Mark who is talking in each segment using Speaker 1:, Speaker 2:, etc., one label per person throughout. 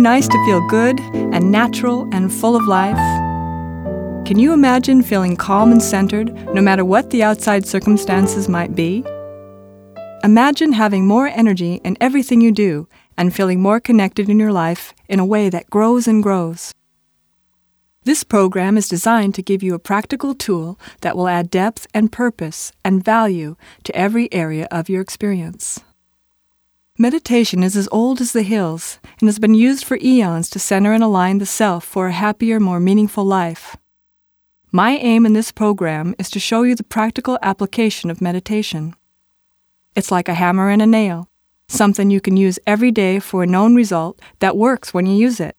Speaker 1: nice to feel good and natural and full of life? Can you imagine feeling calm and centered no matter what the outside circumstances might be? Imagine having more energy in everything you do and feeling more connected in your life in a way that grows and grows. This program is designed to give you a practical tool that will add depth and purpose and value to every area of your experience. Meditation is as old as the hills and has been used for eons to center and align the self for a happier, more meaningful life. My aim in this program is to show you the practical application of meditation. It's like a hammer and a nail, something you can use every day for a known result that works when you use it.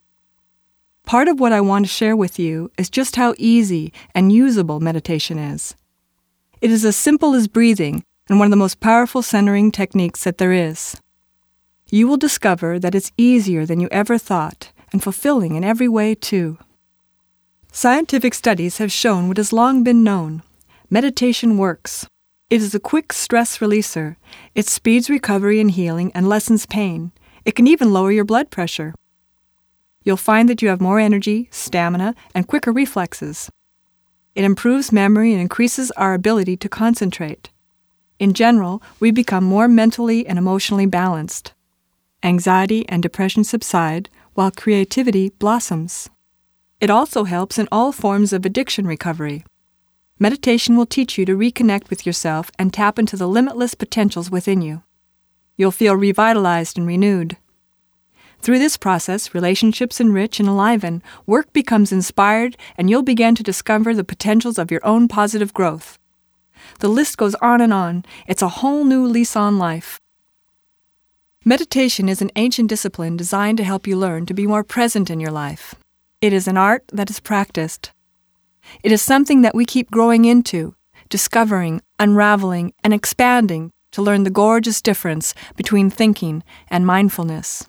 Speaker 1: Part of what I want to share with you is just how easy and usable meditation is. It is as simple as breathing and one of the most powerful centering techniques that there is. You will discover that it's easier than you ever thought and fulfilling in every way, too. Scientific studies have shown what has long been known. Meditation works. It is a quick stress releaser. It speeds recovery and healing and lessens pain. It can even lower your blood pressure. You'll find that you have more energy, stamina, and quicker reflexes. It improves memory and increases our ability to concentrate. In general, we become more mentally and emotionally balanced. Anxiety and depression subside, while creativity blossoms. It also helps in all forms of addiction recovery. Meditation will teach you to reconnect with yourself and tap into the limitless potentials within you. You'll feel revitalized and renewed. Through this process, relationships enrich and enliven, work becomes inspired, and you'll begin to discover the potentials of your own positive growth. The list goes on and on. It's a whole new lease on life. Meditation is an ancient discipline designed to help you learn to be more present in your life. It is an art that is practiced. It is something that we keep growing into, discovering, unraveling, and expanding to learn the gorgeous difference between thinking and mindfulness.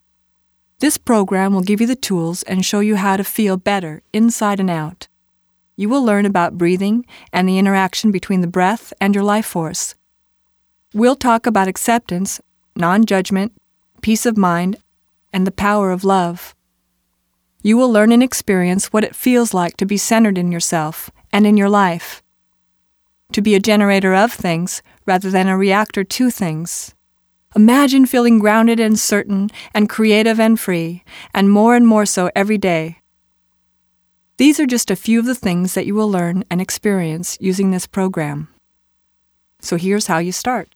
Speaker 1: This program will give you the tools and show you how to feel better inside and out. You will learn about breathing and the interaction between the breath and your life force. We'll talk about acceptance, non-judgment, peace of mind, and the power of love. You will learn and experience what it feels like to be centered in yourself and in your life, to be a generator of things rather than a reactor to things. Imagine feeling grounded and certain and creative and free, and more so every day. These are just a few of the things that you will learn and experience using this program. So here's how you start.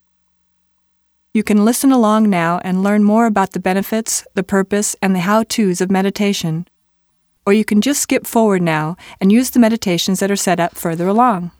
Speaker 1: You can listen along now and learn more about the benefits, the purpose, and the how-tos of meditation. Or you can just skip forward now and use the meditations that are set up further along.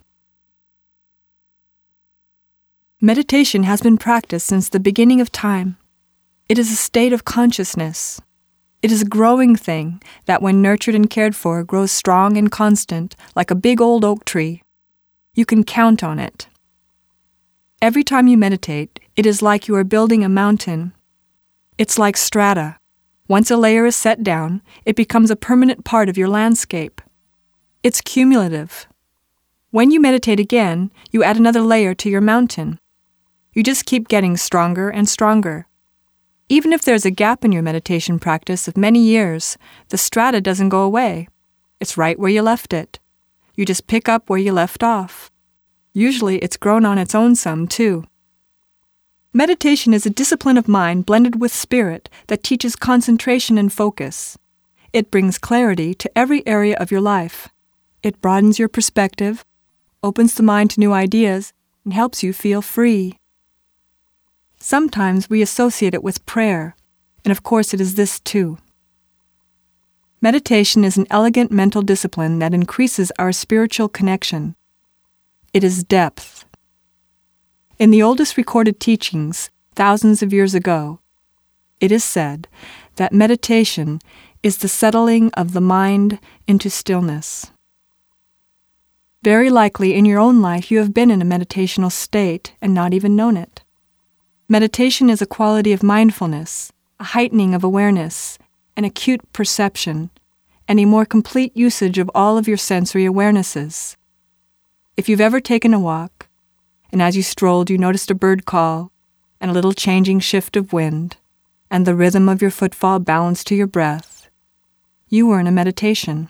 Speaker 1: Meditation has been practiced since the beginning of time. It is a state of consciousness. It is a growing thing that, when nurtured and cared for, grows strong and constant like a big old oak tree. You can count on it. Every time you meditate, it is like you are building a mountain. It's like strata. Once a layer is set down, it becomes a permanent part of your landscape. It's cumulative. When you meditate again, you add another layer to your mountain. You just keep getting stronger and stronger. Even if there's a gap in your meditation practice of many years, the strata doesn't go away. It's right where you left it. You just pick up where you left off. Usually it's grown on its own some, too. Meditation is a discipline of mind blended with spirit that teaches concentration and focus. It brings clarity to every area of your life. It broadens your perspective, opens the mind to new ideas, and helps you feel free. Sometimes we associate it with prayer, and of course it is this too. Meditation is an elegant mental discipline that increases our spiritual connection. It is depth. In the oldest recorded teachings, thousands of years ago, it is said that meditation is the settling of the mind into stillness. Very likely in your own life you have been in a meditational state and not even known it. Meditation is a quality of mindfulness, a heightening of awareness, an acute perception, and a more complete usage of all of your sensory awarenesses. If you've ever taken a walk, and as you strolled you noticed a bird call and a little changing shift of wind, and the rhythm of your footfall balanced to your breath, you are in a meditation.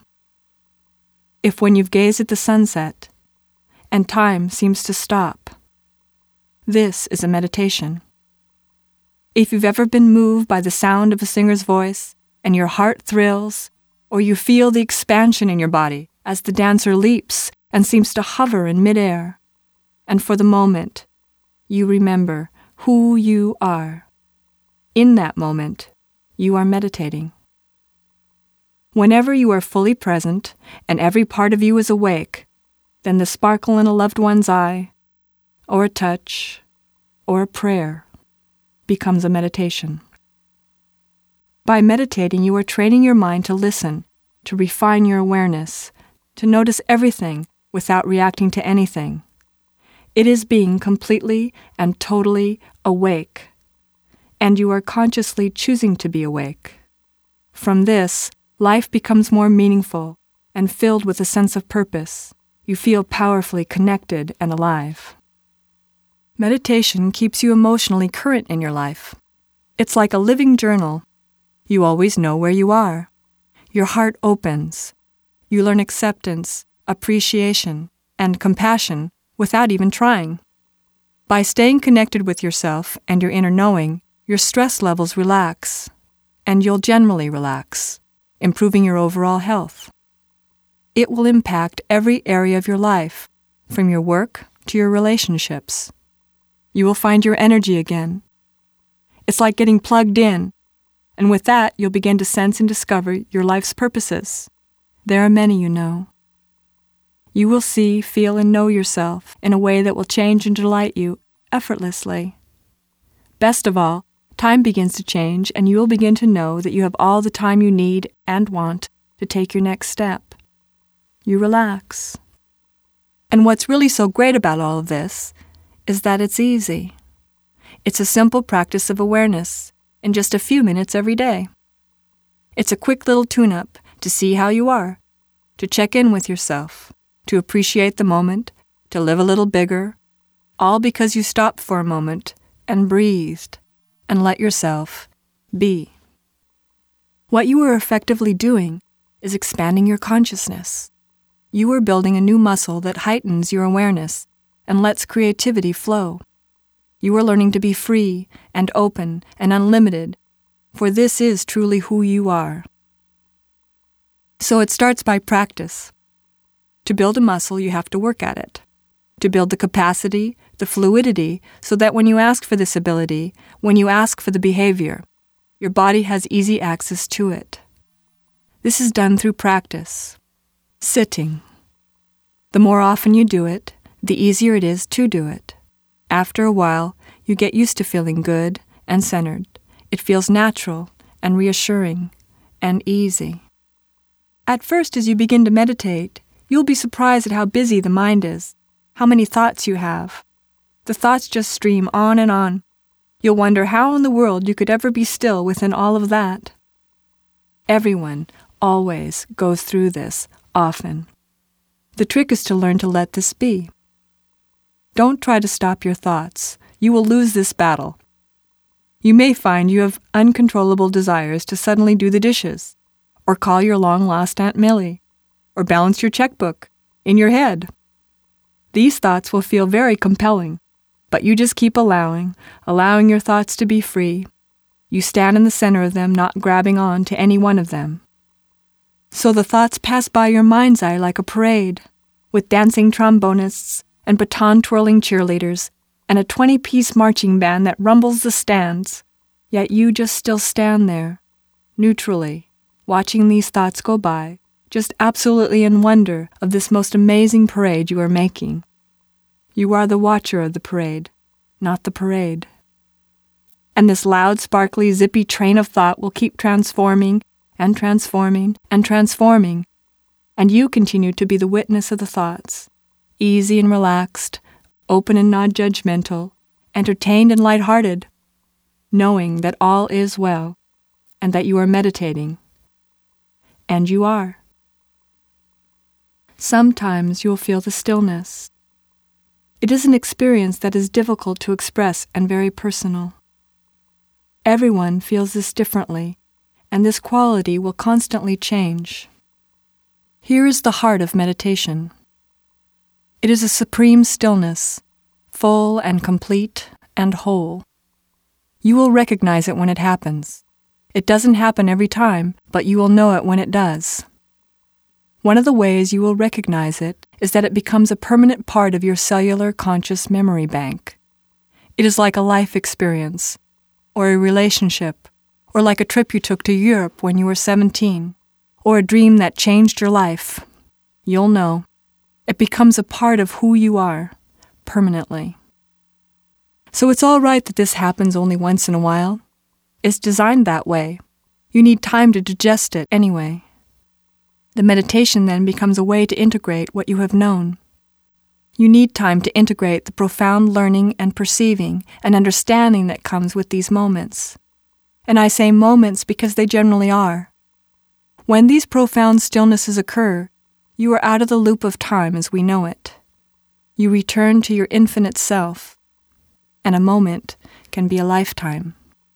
Speaker 1: If when you've gazed at the sunset, and time seems to stop, this is a meditation. If you've ever been moved by the sound of a singer's voice, and your heart thrills, or you feel the expansion in your body as the dancer leaps and seems to hover in midair, and for the moment, you remember who you are. In that moment, you are meditating. Whenever you are fully present and every part of you is awake, then the sparkle in a loved one's eye, or a touch, or a prayer becomes a meditation. By meditating, you are training your mind to listen, to refine your awareness, to notice everything without reacting to anything. It is being completely and totally awake, and you are consciously choosing to be awake. From this, life becomes more meaningful and filled with a sense of purpose. You feel powerfully connected and alive. Meditation keeps you emotionally current in your life. It's like a living journal. You always know where you are. Your heart opens. You learn acceptance, appreciation, and compassion without even trying. By staying connected with yourself and your inner knowing, your stress levels relax, and you'll generally relax, improving your overall health. It will impact every area of your life, from your work to your relationships. You will find your energy again. It's like getting plugged in, and with that, you'll begin to sense and discover your life's purposes. There are many, you know. You will see, feel, and know yourself in a way that will change and delight you effortlessly. Best of all, time begins to change, and you will begin to know that you have all the time you need and want to take your next step. You relax. And what's really so great about all of this is that it's easy. It's a simple practice of awareness in just a few minutes every day. It's a quick little tune-up to see how you are, to check in with yourself, to appreciate the moment, to live a little bigger, all because you stopped for a moment and breathed and let yourself be. What you are effectively doing is expanding your consciousness. You are building a new muscle that heightens your awareness and lets creativity flow. You are learning to be free and open and unlimited, for this is truly who you are. So it starts by practice. To build a muscle, you have to work at it. To build the capacity, the fluidity, so that when you ask for this ability, when you ask for the behavior, your body has easy access to it. This is done through practice. Sitting. The more often you do it, the easier it is to do it. After a while, you get used to feeling good and centered. It feels natural and reassuring and easy. At first, as you begin to meditate, you'll be surprised at how busy the mind is, how many thoughts you have. The thoughts just stream on and on. You'll wonder how in the world you could ever be still within all of that. Everyone always goes through this often. The trick is to learn to let this be. Don't try to stop your thoughts. You will lose this battle. You may find you have uncontrollable desires to suddenly do the dishes, or call your long-lost Aunt Millie, or balance your checkbook in your head. These thoughts will feel very compelling, but you just keep allowing your thoughts to be free. You stand in the center of them, not grabbing on to any one of them. So the thoughts pass by your mind's eye like a parade, with dancing trombonists and baton-twirling cheerleaders, and a 20-piece marching band that rumbles the stands. Yet you just still stand there, neutrally, watching these thoughts go by, just absolutely in wonder of this most amazing parade you are making. You are the watcher of the parade, not the parade. And this loud, sparkly, zippy train of thought will keep transforming and transforming and transforming, and you continue to be the witness of the thoughts, easy and relaxed, open and non-judgmental, entertained and light-hearted, knowing that all is well and that you are meditating. And you are. Sometimes you will feel the stillness. It is an experience that is difficult to express and very personal. Everyone feels this differently, and this quality will constantly change. Here is the heart of meditation. It is a supreme stillness, full and complete and whole. You will recognize it when it happens. It doesn't happen every time, but you will know it when it does. One of the ways you will recognize it is that it becomes a permanent part of your cellular conscious memory bank. It is like a life experience, or a relationship, or like a trip you took to Europe when you were 17, or a dream that changed your life. You'll know. It becomes a part of who you are, permanently. So it's all right that this happens only once in a while. It's designed that way. You need time to digest it anyway. The meditation then becomes a way to integrate what you have known. You need time to integrate the profound learning and perceiving and understanding that comes with these moments. And I say moments because they generally are. When these profound stillnesses occur, you are out of the loop of time as we know it. You return to your infinite self, and a moment can be a lifetime.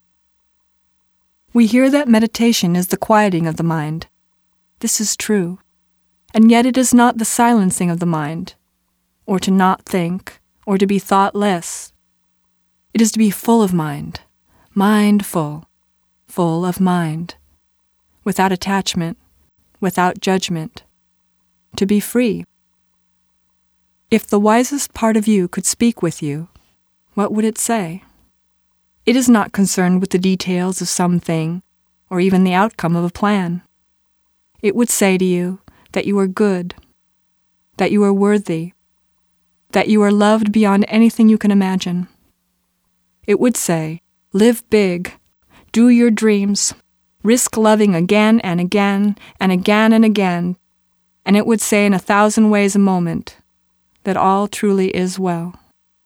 Speaker 1: We hear that meditation is the quieting of the mind. This is true, and yet it is not the silencing of the mind, or to not think, or to be thoughtless. It is to be full of mind, mindful, full of mind, without attachment, without judgment, to be free. If the wisest part of you could speak with you, what would it say? It is not concerned with the details of something, or even the outcome of a plan. It would say to you that you are good, that you are worthy, that you are loved beyond anything you can imagine. It would say, live big, do your dreams, risk loving again and again and again and again, and it would say in 1,000 ways a moment that all truly is well.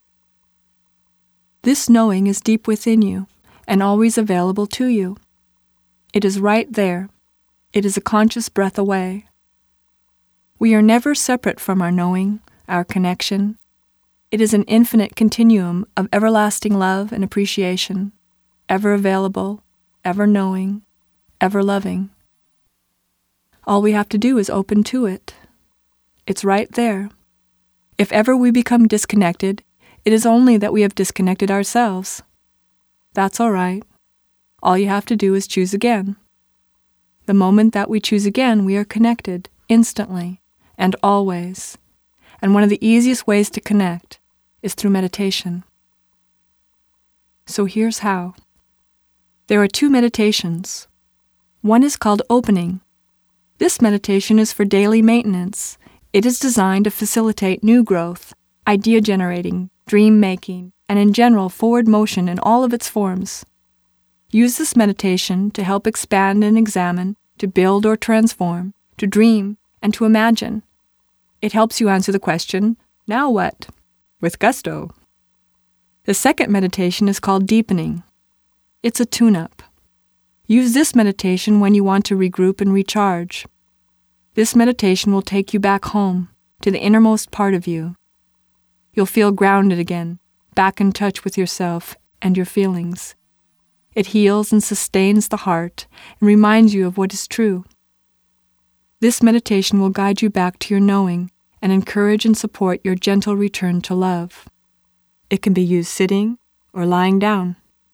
Speaker 1: This knowing is deep within you and always available to you. It is right there. It is a conscious breath away. We are never separate from our knowing, our connection. It is an infinite continuum of everlasting love and appreciation, ever available, ever knowing, ever loving. All we have to do is open to it. It's right there. If ever we become disconnected, it is only that we have disconnected ourselves. That's all right. All you have to do is choose again. The moment that we choose again, we are connected, instantly, and always. And one of the easiest ways to connect is through meditation. So here's how. There are 2 meditations. One is called opening. This meditation is for daily maintenance. It is designed to facilitate new growth, idea generating, dream making, and in general forward motion in all of its forms. Use this meditation to help expand and examine, to build or transform, to dream, and to imagine. It helps you answer the question, now what? With gusto. The second meditation is called deepening. It's a tune-up. Use this meditation when you want to regroup and recharge. This meditation will take you back home, to the innermost part of you. You'll feel grounded again, back in touch with yourself and your feelings. It heals and sustains the heart and reminds you of what is true. This meditation will guide you back to your knowing and encourage and support your gentle return to love. It can be used sitting or lying down.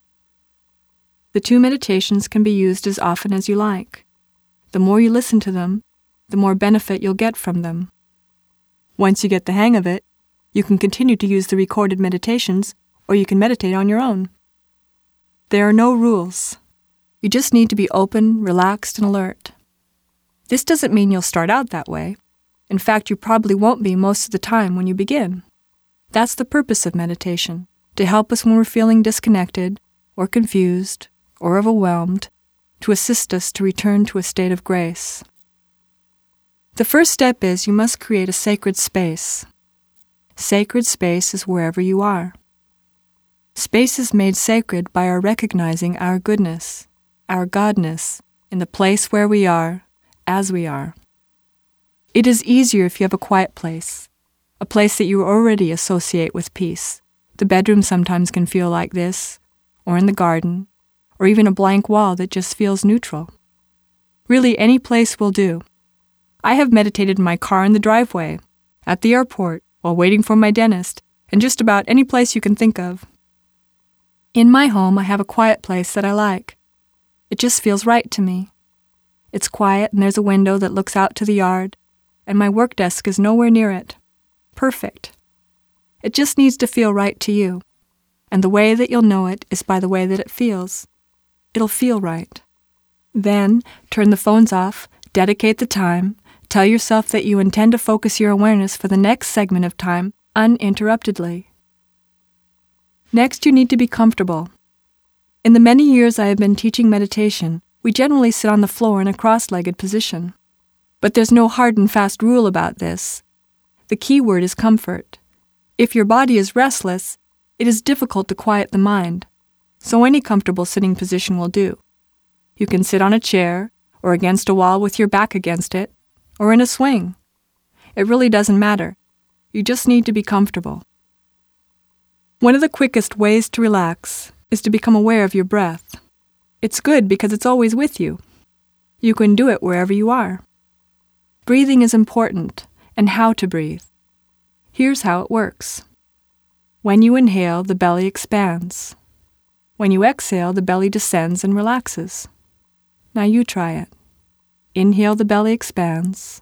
Speaker 1: The 2 meditations can be used as often as you like. The more you listen to them, the more benefit you'll get from them. Once you get the hang of it, you can continue to use the recorded meditations, or you can meditate on your own. There are no rules. You just need to be open, relaxed, and alert. This doesn't mean you'll start out that way. In fact, you probably won't be most of the time when you begin. That's the purpose of meditation, to help us when we're feeling disconnected, or confused, or overwhelmed, to assist us to return to a state of grace. The first step is you must create a sacred space. Sacred space is wherever you are. Space is made sacred by our recognizing our goodness, our godness, in the place where we are, as we are. It is easier if you have a quiet place, a place that you already associate with peace. The bedroom sometimes can feel like this, or in the garden, or even a blank wall that just feels neutral. Really, any place will do. I have meditated in my car in the driveway, at the airport, while waiting for my dentist, and just about any place you can think of. In my home, I have a quiet place that I like. It just feels right to me. It's quiet and there's a window that looks out to the yard, and my work desk is nowhere near it. Perfect. It just needs to feel right to you, and the way that you'll know it is by the way that it feels. It'll feel right. Then, turn the phones off, dedicate the time, tell yourself that you intend to focus your awareness for the next segment of time uninterruptedly. Next, you need to be comfortable. In the many years I have been teaching meditation, we generally sit on the floor in a cross-legged position. But there's no hard and fast rule about this. The key word is comfort. If your body is restless, it is difficult to quiet the mind, so any comfortable sitting position will do. You can sit on a chair, or against a wall with your back against it, or in a swing. It really doesn't matter. You just need to be comfortable. One of the quickest ways to relax is to become aware of your breath. It's good because it's always with you. You can do it wherever you are. Breathing is important, and how to breathe. Here's how it works. When you inhale, the belly expands. When you exhale, the belly descends and relaxes. Now you try it. Inhale, the belly expands.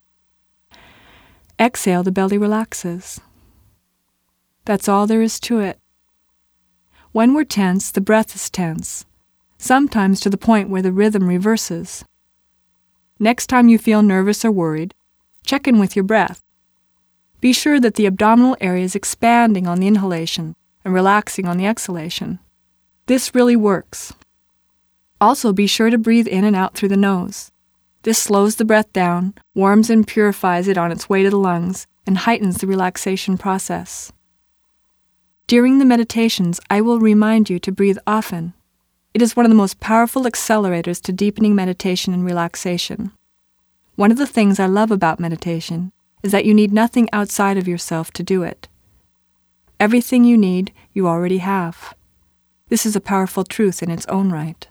Speaker 1: Exhale, the belly relaxes. That's all there is to it. When we're tense, the breath is tense, sometimes to the point where the rhythm reverses. Next time you feel nervous or worried, check in with your breath. Be sure that the abdominal area is expanding on the inhalation and relaxing on the exhalation. This really works. Also, be sure to breathe in and out through the nose. This slows the breath down, warms and purifies it on its way to the lungs, and heightens the relaxation process. During the meditations, I will remind you to breathe often. It is one of the most powerful accelerators to deepening meditation and relaxation. One of the things I love about meditation is that you need nothing outside of yourself to do it. Everything you need, you already have. This is a powerful truth in its own right.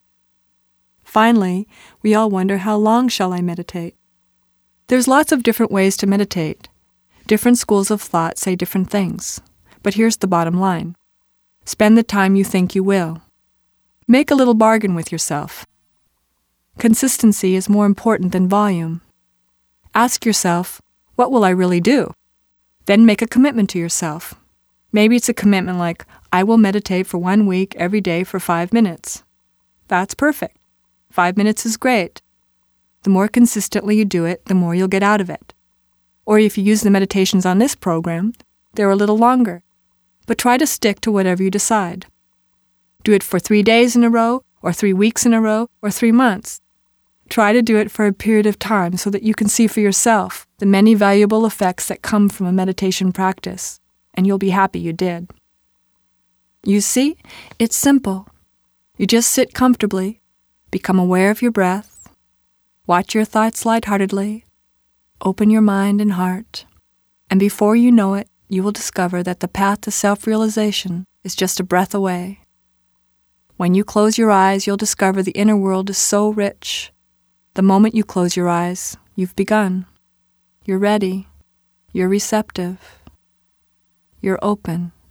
Speaker 1: Finally, we all wonder, how long shall I meditate? There's lots of different ways to meditate. Different schools of thought say different things. But here's the bottom line. Spend the time you think you will. Make a little bargain with yourself. Consistency is more important than volume. Ask yourself, what will I really do? Then make a commitment to yourself. Maybe it's a commitment like, I will meditate for 1 week every day for 5 minutes. That's perfect. 5 minutes is great. The more consistently you do it, the more you'll get out of it. Or if you use the meditations on this program, they're a little longer. But try to stick to whatever you decide. Do it for 3 days in a row, or 3 weeks in a row, or 3 months. Try to do it for a period of time so that you can see for yourself the many valuable effects that come from a meditation practice, and you'll be happy you did. You see, it's simple. You just sit comfortably, become aware of your breath, watch your thoughts lightheartedly, open your mind and heart, and before you know it, you will discover that the path to self-realization is just a breath away. When you close your eyes, you'll discover the inner world is so rich. The moment you close your eyes, you've begun. You're ready. You're receptive. You're open.